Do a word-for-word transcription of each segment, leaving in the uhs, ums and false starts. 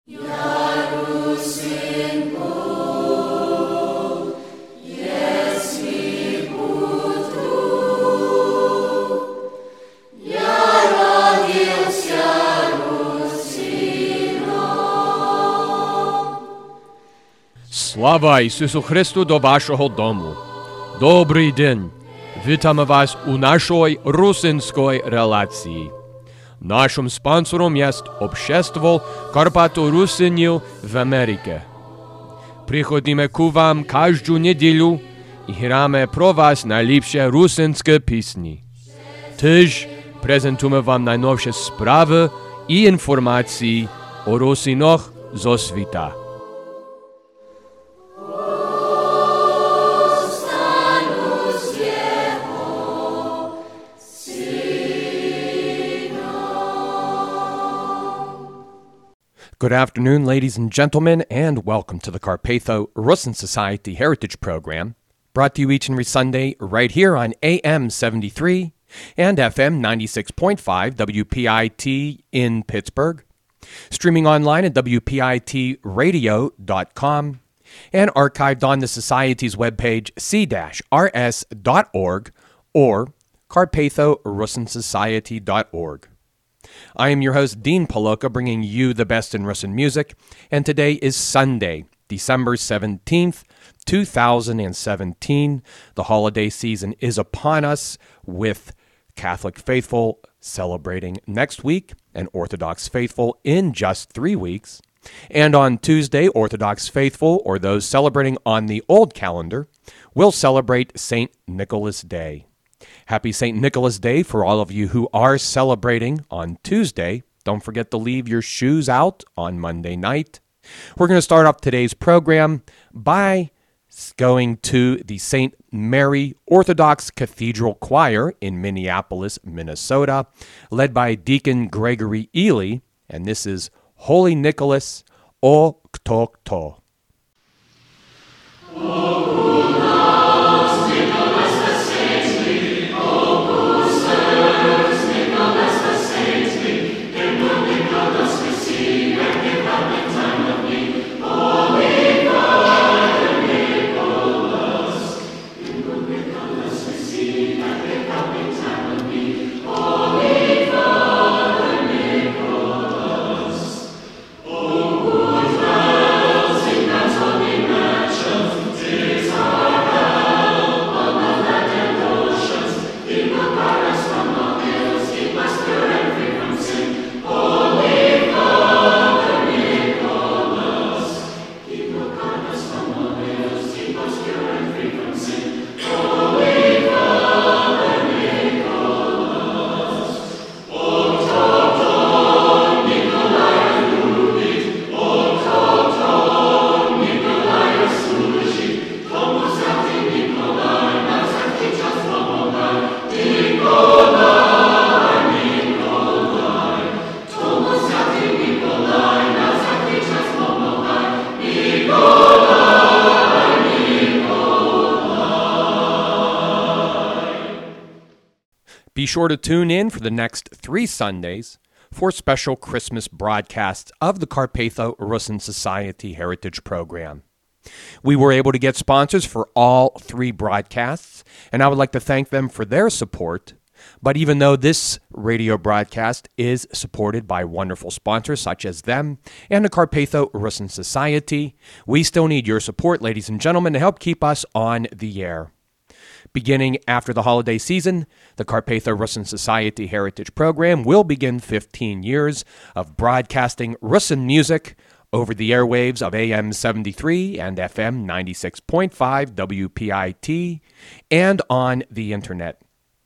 Слава Ісусу Христу до вашого дому. Добрий день. Вітаємо вас у нашій русинській релації. Нашим спонсором є Общество Карпато-Русинів в Америці. Приходимо к вам кожну неділю і граємо про вас найліпші русинські пісні. Теж презентуємо вам найновші справи і інформації о русинах зо світа. Good afternoon, ladies and gentlemen, and welcome to the Carpatho-Russin Society Heritage Program, brought to you each and every Sunday right here on A M seventy-three and F M ninety-six point five W P I T in Pittsburgh, streaming online at W P I T radio dot com, and archived on the Society's webpage c dash r s dot org or carpatho russin society dot org. I am your host, Dean Paloka, bringing you the best in Russin music, and today is Sunday, December seventeenth, two thousand seventeen. The holiday season is upon us, with Catholic faithful celebrating next week and Orthodox faithful in just three weeks. And on Tuesday, Orthodox faithful, or those celebrating on the old calendar, will celebrate Saint Nicholas Day. Happy Saint Nicholas Day for all of you who are celebrating on Tuesday. Don't forget to leave your shoes out on Monday night. We're going to start off today's program by going to the Saint Mary Orthodox Cathedral Choir in Minneapolis, Minnesota, led by Deacon Gregory Ely, and this is Holy Nicholas O Kto Kto. Be sure to tune in for the next three Sundays for special Christmas broadcasts of the Carpatho-Russin Society Heritage Program. We were able to get sponsors for all three broadcasts, and I would like to thank them for their support. But even though this radio broadcast is supported by wonderful sponsors such as them and the Carpatho-Russin Society, we still need your support, ladies and gentlemen, to help keep us on the air. Beginning after the holiday season, the Carpatho-Russin Society Heritage Program will begin fifteen years of broadcasting Russin music over the airwaves of A M seventy-three and F M ninety-six point five W P I T and on the internet.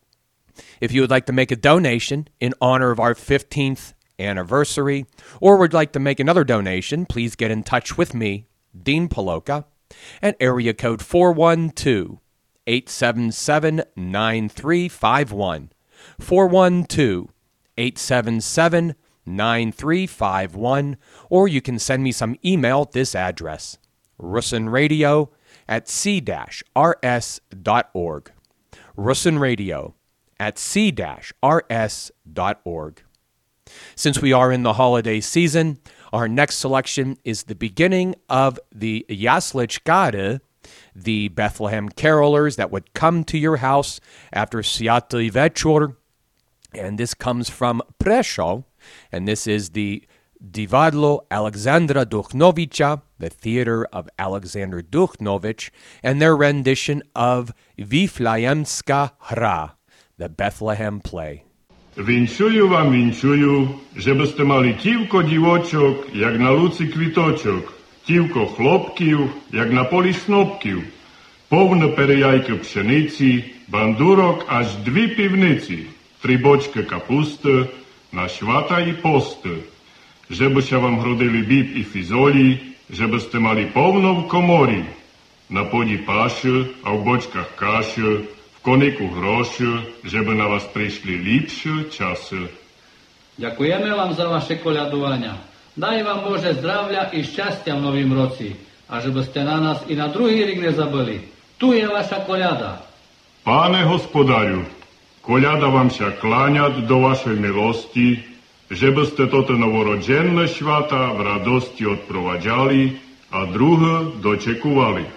If you would like to make a donation in honor of our fifteenth anniversary, or would like to make another donation, please get in touch with me, Dean Paloka, at area code four one two, eight seven seven, nine three five one, four one two, eight seven seven, nine three five one, or you can send me some email at this address, russinradio at c dash r s dot org, russinradio at c dash r s dot org. Since we are in the holiday season, Our next selection is the beginning of the Jasličkári, the Bethlehem carolers that would come to your house after Sviatý večer. And this comes from Prešov, and this is the Divadlo Alexandra Duchnoviča, the theater of Alexander Duchnovich, and their rendition of Viflejemská hra, the Bethlehem play. Vinčuju vám, vinčuju, že by ste mali tívko divočok, jak na lúci kvitočok, tívko chlopkiv, jak na poli snopkiv, povne perejajke pšenici, bandurok až dvi pivnici, tri bočke kapusty, na švata i posty, že by sa vám hrodili bíb i fizoli, že by ste mali povno v komori, na podi páše a v bočkách káše, koniku hrošu, že by na vás prišli lepšie časy. Ďakujeme vám za vaše koľadovania. Daj vám Bože zdravia i šťastia v novým roci. A že by ste na nás i na druhý rok nezabili. Tu je vaša koľada. Páne hospodáru, koľada vám sa kláňať do vašej milosti, že by ste toto novorodženné švata v radosti odprovadžali a druhé dočekuvali.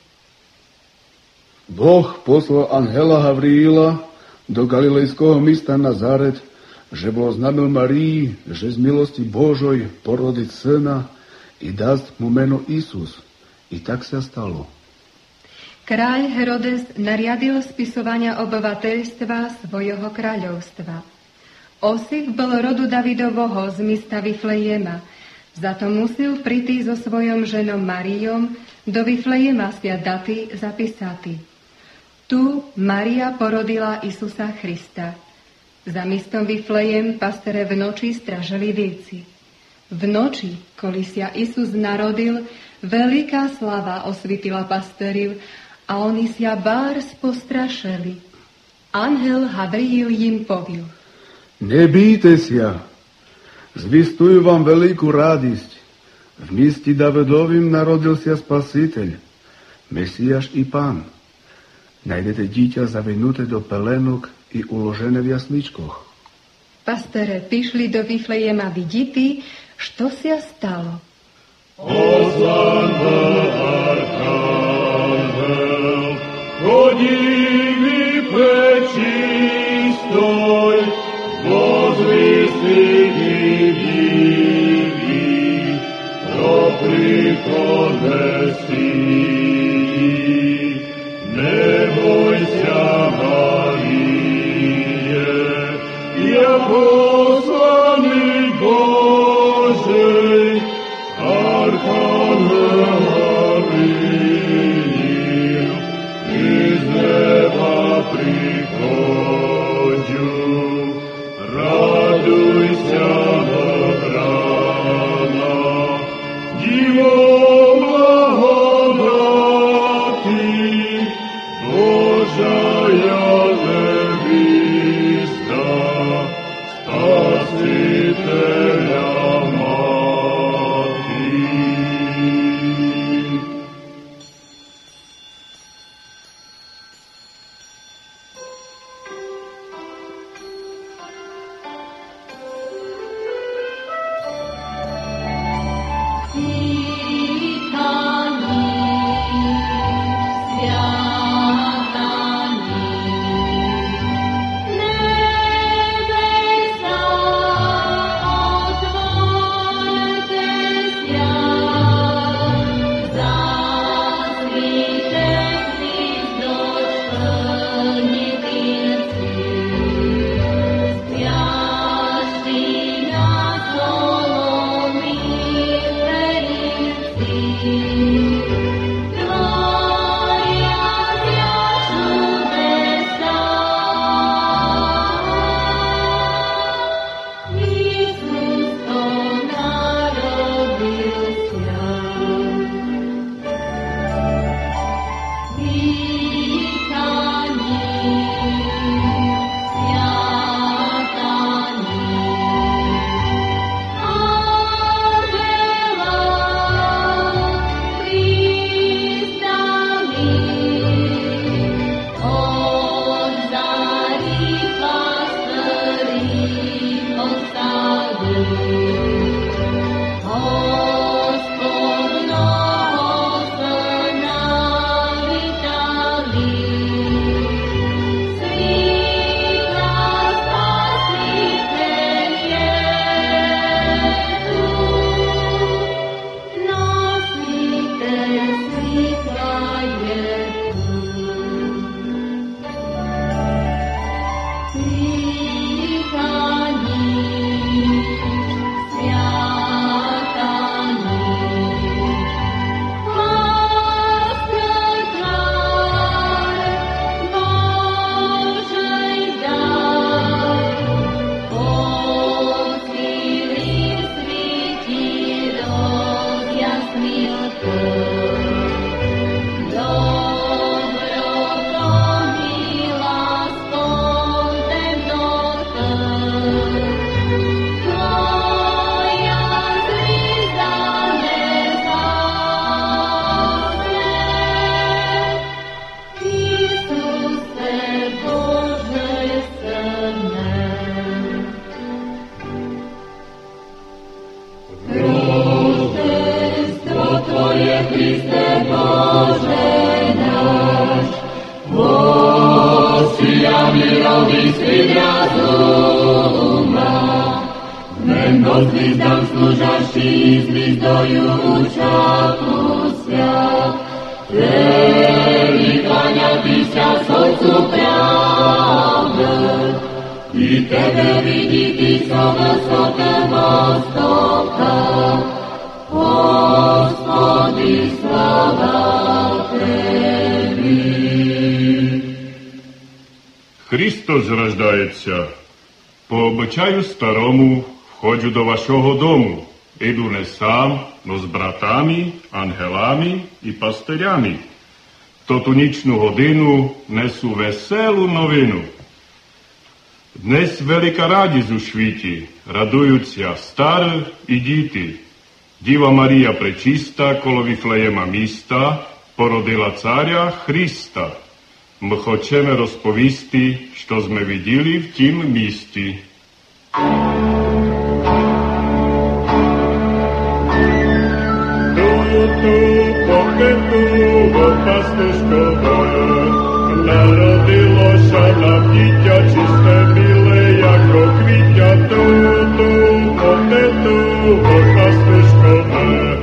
Boh poslal anhela Havriila do galilejského mesta Nazaret, že bol znamil Marii, že z milosti Božoj porodiť syna i dať mu meno Isus. I tak sa stalo. Kráľ Herodes nariadil spisovania obyvateľstva svojho kráľovstva. Osif bol rodu Davidovho z mesta Viflejema, za to musel prísť so svojom ženom Mariom do Viflejema daty zapísati. Tu Maria porodila Isusa Krista. Za mistom Viflejem pastere v noči stražili vlci. V noči, koli sa Isus narodil, veľká slava osvítila pasteriv a oni sa bárs postrašili. Anhel Havriil im povil: Nebýte sa, zvistujú vám veľkú radosť. V mieste Davidovým narodil sa Spasiteľ, Mesiáš i Pán. Najdete dieťa zavinuté do pelenok i uložené v jasličkoch. Pastere prišli do Viflejema vidíti, što sa stalo. Oslanba archangel, hodivý prečistoj, vozvisti divý, pro príchod Mesii. Nebojся, Marie, ja poslanik Božej, archangel Havriil, iz neba prichodžu, radujся, brana, divo blaho. Mendo zvizdám služaší, zvizdoju čaku svят. Velikania písňa srdcu pravde, i tebe vidí písmo vysokého stopka. Господи, слава Теbi. Христос рождається. По обичаю старому входжу до вашого дому. Іду не сам, но з братами, ангелами і пастирями. В ту нічну годину несу веселу новину. Днес велика радість у світі, радуються старі і діти. Діва Марія Пречиста коло Віфлеєма міста породила царя Христа. Ми хочемо розповісти, що ми виділи в тім місті. Ту-ту, поки-ту, от пастушкове, народилося нам дитя чисте біле, яко квітня. Ту-ту, поки-ту, от пастушкове.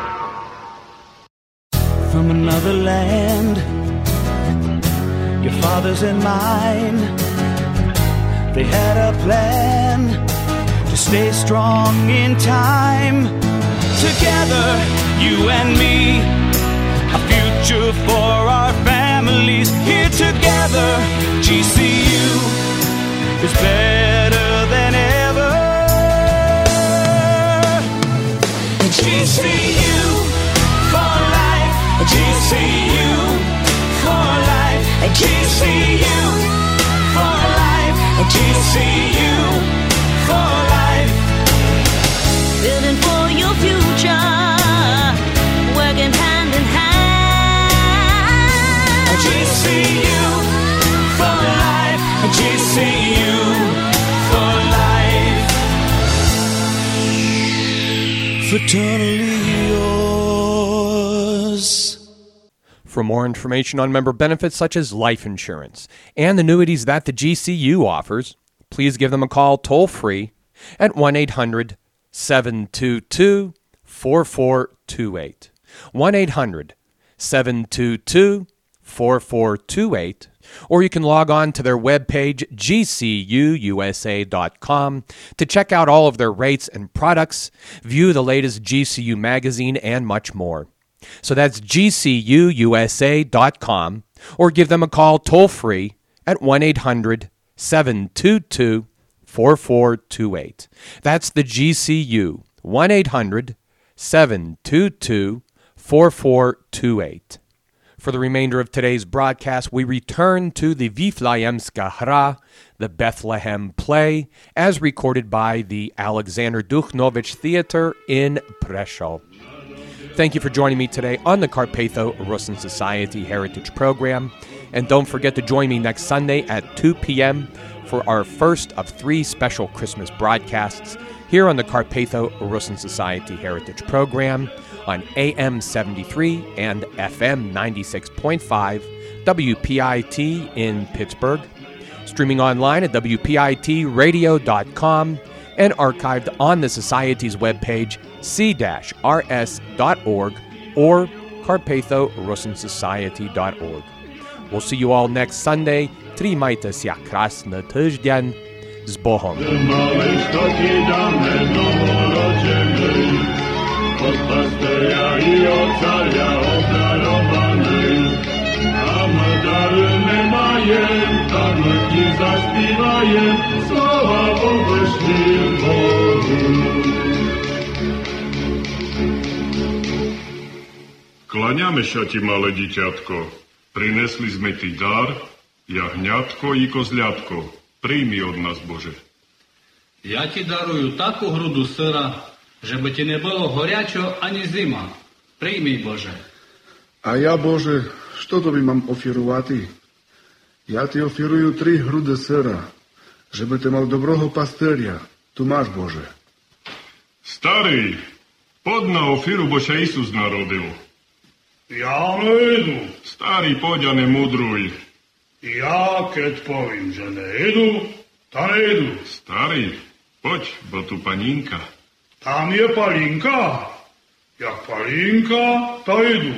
From another land, your fathers and mine, they had a plan to stay strong in time. Together, you and me, a future for our families. Here together, G C U is better than ever. G C U for life, G C U for life, G C U for life, G C U for life. Building for your future, working hand in hand. G C U for life, G C U for life. Fraternally yours. For more information on member benefits such as life insurance and annuities that the G C U offers, please give them a call toll-free at one eight hundred seven two two four four two eight. one eight hundred seven two two four four two eight. Or you can log on to their webpage, G C U U S A dot com, to check out all of their rates and products, view the latest G C U magazine, and much more. So that's G C U U S A dot com, or give them a call toll-free at one eight hundred seven two two four four two eight. That's the G C U, one eight hundred seven two two four four two eight. For the remainder of today's broadcast, we return to the Vifleyemska Hra, the Bethlehem play, as recorded by the Alexander Duchnovich Theater in Prešov. Thank you for joining me today on the Carpatho-Rusin Society Heritage Program. And don't forget to join me next Sunday at two p.m. for our first of three special Christmas broadcasts here on the Carpatho-Rusin Society Heritage Program on A M seventy-three and F M ninety-six point five W P I T in Pittsburgh, streaming online at W P I T radio dot com and archived on the Society's webpage, c dash r s dot org or carpatho rusin society dot org. We'll see you all next Sunday. Trimajte sia krásny týždeň. S Bohom. Od pasteja i od carja obdarovanej. A my dary nemajem, tak my ti zaspívajem, slova površným Bohu. Klaňame sa ti, malé diťatko. Prinesli sme ti dar, jahňatko i kozľatko. Príjmi od nás, Bože. Я ti дарую таку груду сира, żeby ti не было горячо, ani zima. Прийми, Боже. A ja, Bože, što to by mám ofirovati? Ja ti ofiruju tri hrude sera, żeby te mal dobroho pasterja. Tu máš, Bože. Starý, pod na ofiru, bo sa Isus narodil. Ja nejdu. Starý, poď a nemudruj. Ja, keď povím, že nejdu, Ta nejdu. Starý, poď, bo tu paninka. Tam je palinka. Jak palinka, ta jdu.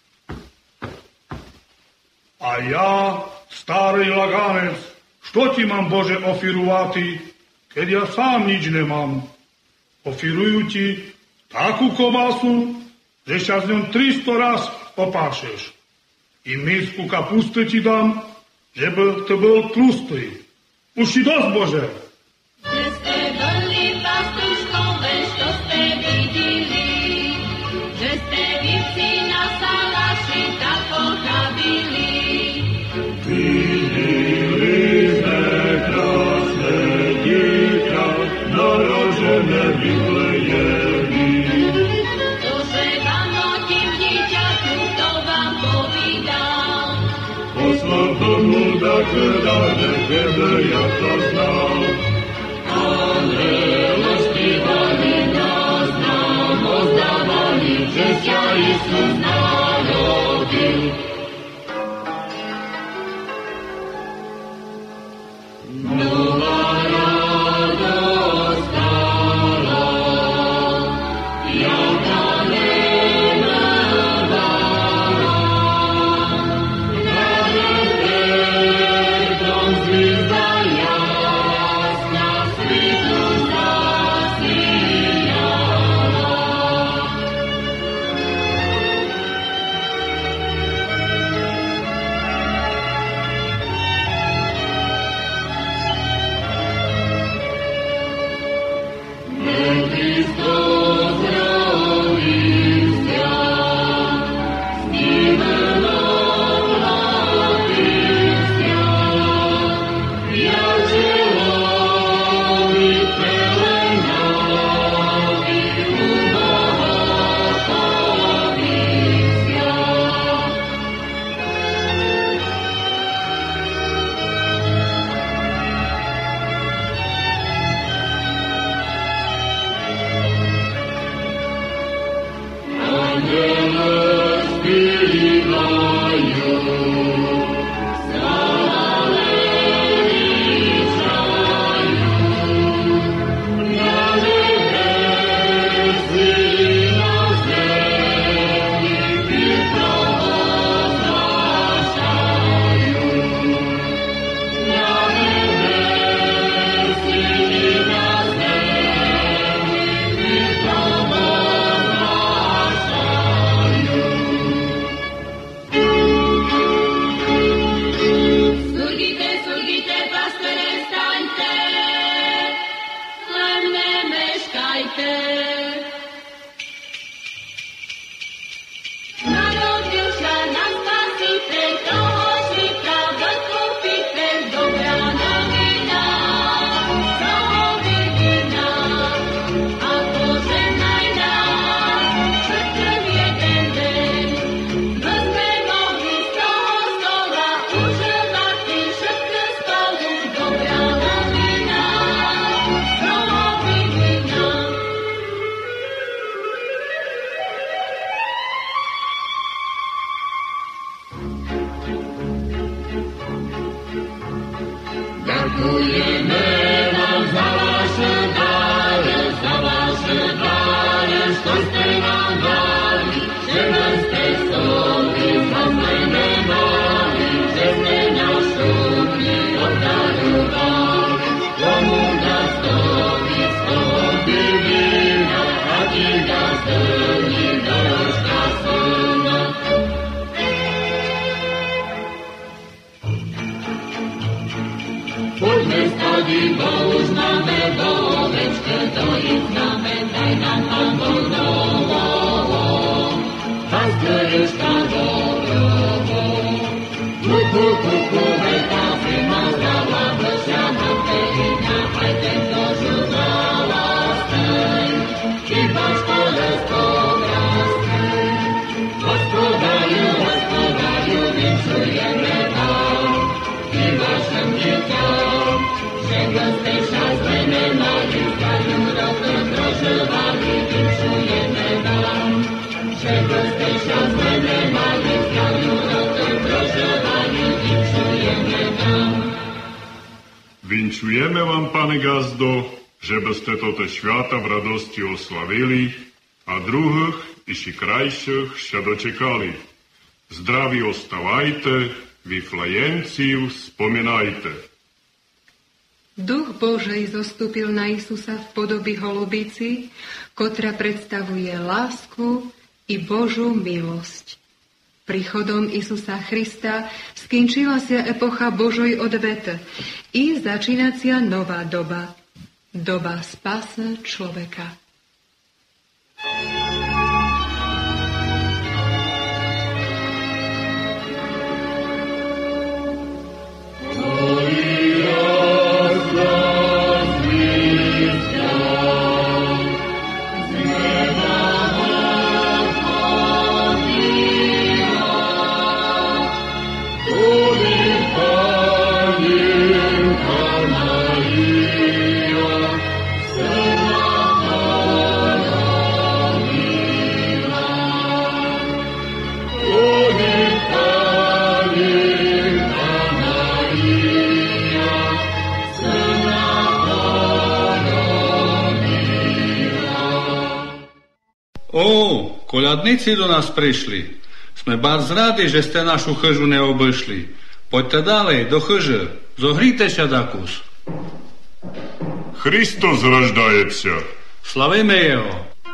A ja, starý laganec, što ti mám, Bože, ofiruvati, keď ja sám nič nemám? Ofirujú ti takú kobasu, že sa z ňom tristo raz opášeš. I misku kapusty ti dám, že by to bol tlustý. Už ti dosť, Bože. Že ste boli pastuškové, što ste videli, že ste vivci na salaši tako habili. Videli sme krásne dieťa, narožené Vitlejemi. To, že vám otím dieťaťu, to vám povídal. Poslal tomu také dáne, kebe ja to znal. Anjelo zpívali nás nám, ozdávali, že ťa Isus narodil. Nová radosť stala, jaká nemenová. Na nebeskom zvizda jasná svitu zasíjala. Kristus rodился, s ním mladился, ja človek pelenavi u Boha povisia. Ангелы співають, слава величають, на небесі і на землі підпроводжають. На небесі і на землі підпроводжають. Surgite, surgite, pastore, staňte, len nemeškajte. Narodil sa nám Spasiteľ, toho svita vykupiteľ, dobrá novina, toho vidina. A požehnaj nás, všetkým jeden deň, sme mohli z toho stola užívať všetko spolu. Dobrá novina, toho vidina. Ďakujeme vám za vaše dáre, za vaše dáre, što ste nám dali, že nás ste soli, za sme nemali, že ste nás šutli obdarovali. Tomu nás stojí z toho divina, a ti nás drní dorožka syna. Poďme stadi, bo už máme do ovečke, dojiť známe, daj nám Pán Boh novovo. Pastereška dobrovo. Kuku, kuku, veka, firma zdravá, blšia na pehňa, aj tento žudrala stej. Iba v škole spovrastej. Hospodaju, hospodaju, vinčujeme vám. I vašem dieťam, že ste šťastné nemali, zdajú roky prožívali, vinčujeme vám. Že ste šťastné nemali, zdajú roky prožívali, vinčujeme vám. Vinčujeme vám, pane gazdo, že by ste toto šviata v radosti oslavili a druhých iši krajších še dočekali. Zdraví ostávajte, Viflejenciu spomínajte. Duch Božej zostúpil na Isusa v podobi holubici, ktorá predstavuje lásku i Božú milosť. Príchodom Isusa Krista skončila sa epocha Božoj odvete i začínacia nová doba, doba spásy človeka. Koľadníci do nás prišli. Sme bardzo radi, že ste našu chyžu neobešli. Poďte ďalej, do chyže. Zohríte sa dakus. Hristos rождається. Slavíme jeho.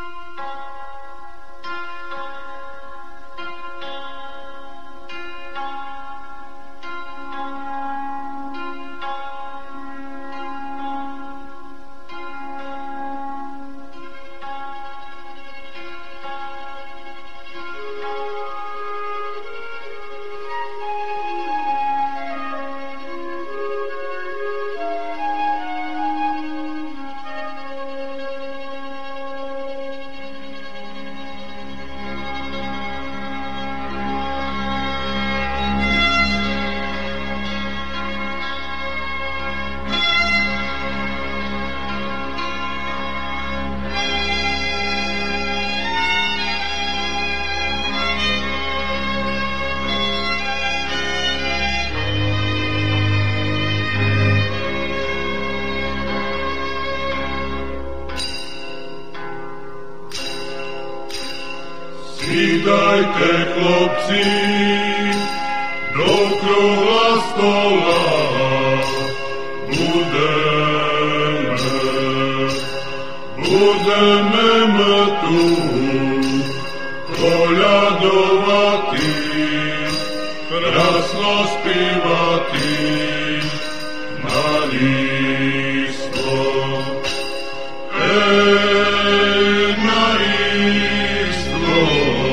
Сідайте, хлопці, довкругла стола, будемо, будемо ми тут колядувати, красно співати на ліство. Ей, на ліство,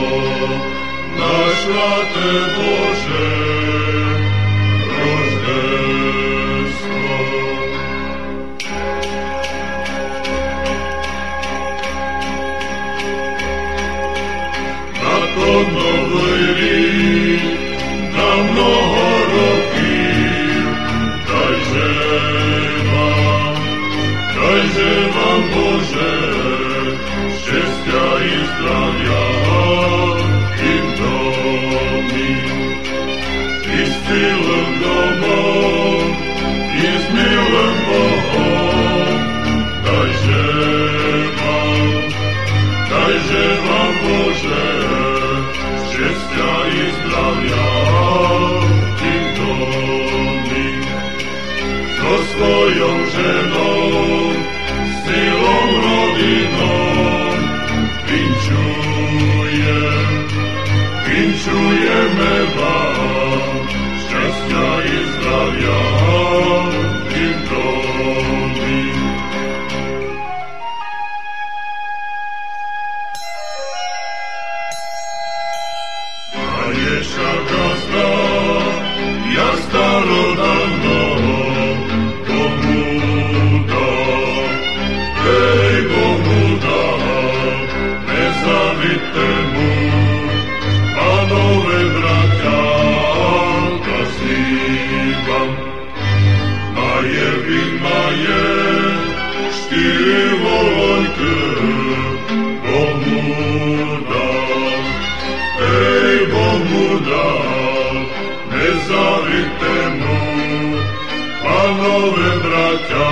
Святе Боже, Рождество. На то новий рік, на много років, дай же вам, дай же вам, Боже, щастя і здрав'я. И с милым домом, и с милым Богом, дай же вам, дай же вам, Боже, счастья и здравия и в доме. Со своим женом, силом родином, вінчуєм, вінчуєме вам, щастя і здрав'я і в домі. Даєша казка, як стародавно, кому дав, ей, кому дав, не завідьте му, панове браття, вам. Має він має штири волоньки, Богу дав, ей, Богу дав, не завідьте му. Pánové bratia,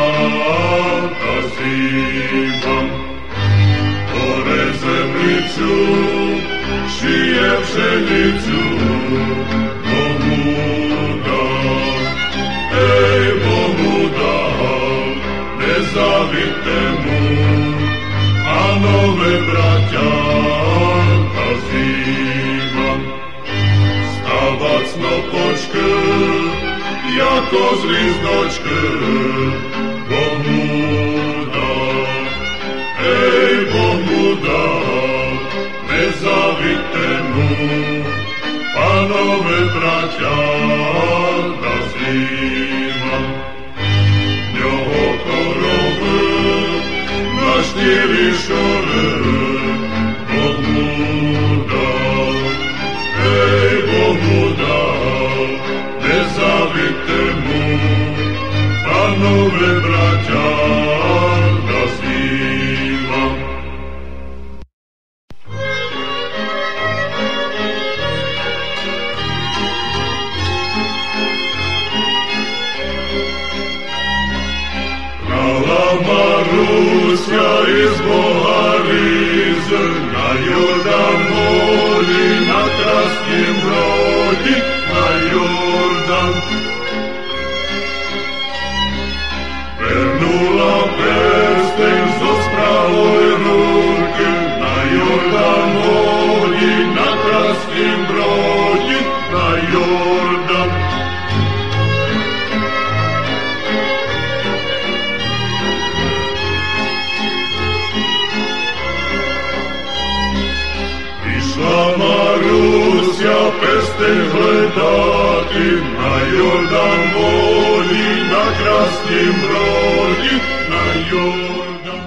nazývam. Hore zemlicu, šije pšenicu, Bohu dal. Ej, Bohu dal, nezavite mu. Pánové bratia, nazývam. Stavať snopočky, jako z líznočky, Bohu dal. Ej, Bohu dal, nezavite mu. Pánové bratia, nazývam. Ňoho korovy, na štyri šore, Bohu dal. Ej, Bohu dal, nezavite mu. Pánové bratia, nazývam. Marusia iz Boharize, na Jordan mori, na Krasnim brodi, na Jordan. Vernula prsten zo spravoj ruke, na Jordan mori, na Krasnim brodi, na Jordan. Marusia prsten gledati, na Jordan vodi, na Krasnim brodi, na Jordan.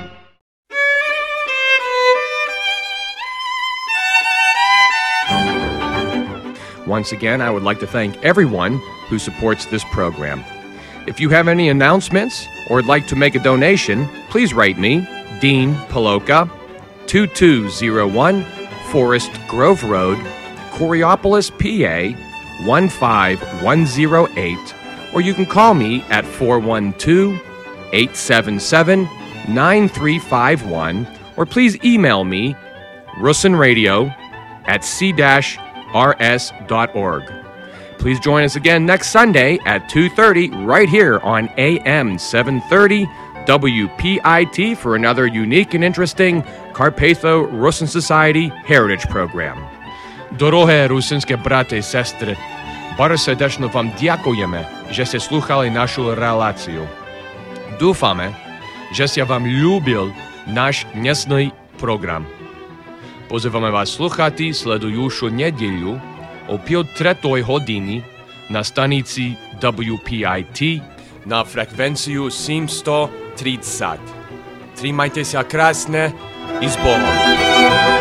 Once again, I would like to thank everyone who supports this program. If you have any announcements or would like to make a donation, please write me, Dean Paloka, two two zero one Forest Grove Road, Coriopolis, P A, one five one zero eight, or you can call me at four one two, eight seven seven, nine three five one, or please email me, russinradio at c dash r s dot org. Please join us again next Sunday at two thirty right here on A M seven thirty W P I T for another unique and interesting Carpatho-Russin Society Heritage Program. Дороге русинські брати і сестри, bardzo serdecznie wam dziękujemy, że ste słuchali naszą relację. Dúfame, że ste wam lubil nasz dnesny program. Pozywamy was słuchati sledujušu nedjelju o pol tretoj hodini na stanici W P I T na frekvenciju sedemsto tridsať. Trimajte sa krásne i s Bohom.